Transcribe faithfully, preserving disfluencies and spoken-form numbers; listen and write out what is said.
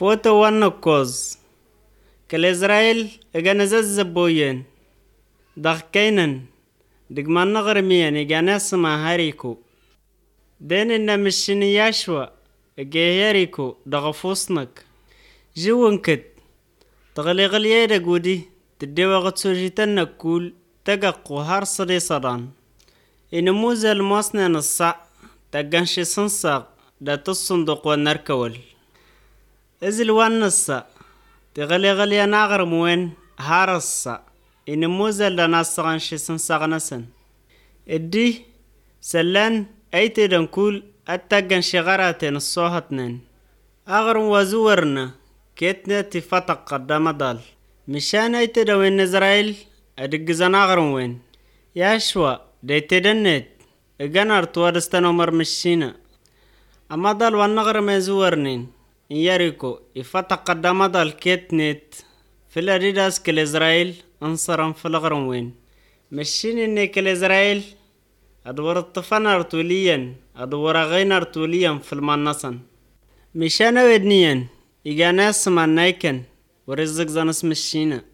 فوتو ونكوز كل إسرائيل إجانا زبوين دغكينن دقمان نغرميان إجانا سما هاريكو دين إنا مشيني ياشوا إجيهاريكو دغفوسنك جوانكت تغلي غليادا قودي تديوا غتسوجيتنا كول تقاقو هارصدي صدان إنموزا الموسنا نصع تقانشي سنساق دا تصندق ونركول إزل وانسا تغلي غليا ناغر موين هارصا إنموزا لناسغانشي سنساق نسن إدي سلان أيتي دنكول أتقانشي غراتين الصوهتنين أغر وزورنا كيتنا تفتق قدام دال مشان أيتي دوين إسرائيل أدقزان أغر وين ياشوا ديتي دنت إغانار توادستان عمر مشينا أما دال وانغر مزورنين ياريكو يفتق قدام دال كيتنت في الأديداس كل إسرائيل انصرم في الغرم وين مشين إني كل إسرائيل أدور الطفان أرتوليا أدور غين أرتوليا في المنصن مشان ودنيا إيجا ناس من نايكن ورزق زانس مشينا